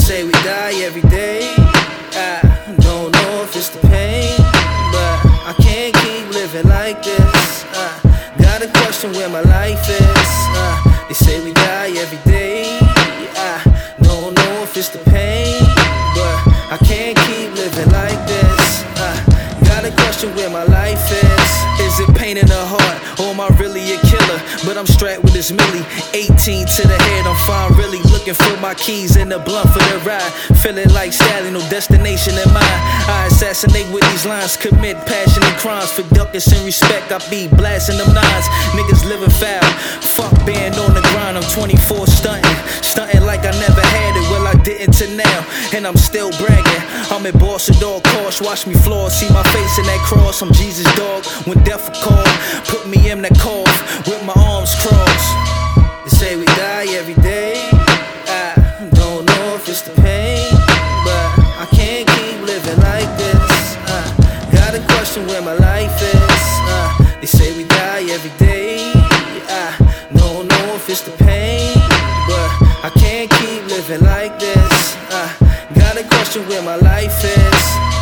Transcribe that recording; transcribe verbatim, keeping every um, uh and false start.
say we die every day. I don't know if it's the pain, but I can't keep living like this. uh, Gotta question where my life is. uh, They say we die every day. I don't know if it's the pain, but I can't keep living like this. uh, Gotta question where my life is. Is it pain in the heart, or am I really a killer? But I'm strapped with this milli, eighteen to the head, I'm fine really. Looking for my keys and the blunt for the ride. Feeling like Stalin, no destination in mind. I assassinate with these lines, commit passionate crimes. For duckers and respect, I be blasting them nines. Niggas living foul, fuck being on the grind. I'm twenty-four stunting, stunting like I never had it. Well, I didn't till now, and I'm still bragging. I'm at Boss and Dog Course, watch me floor, see my face in that cross. I'm Jesus dog, when death will call, put me in that cough with my arms crossed. They say we die every day. I don't know if it's the pain, but I can't keep living like this. uh, Gotta question where my life is. uh, They say we die every day. I don't know if it's the pain, but I can't keep living like this. uh, Gotta question where my life is.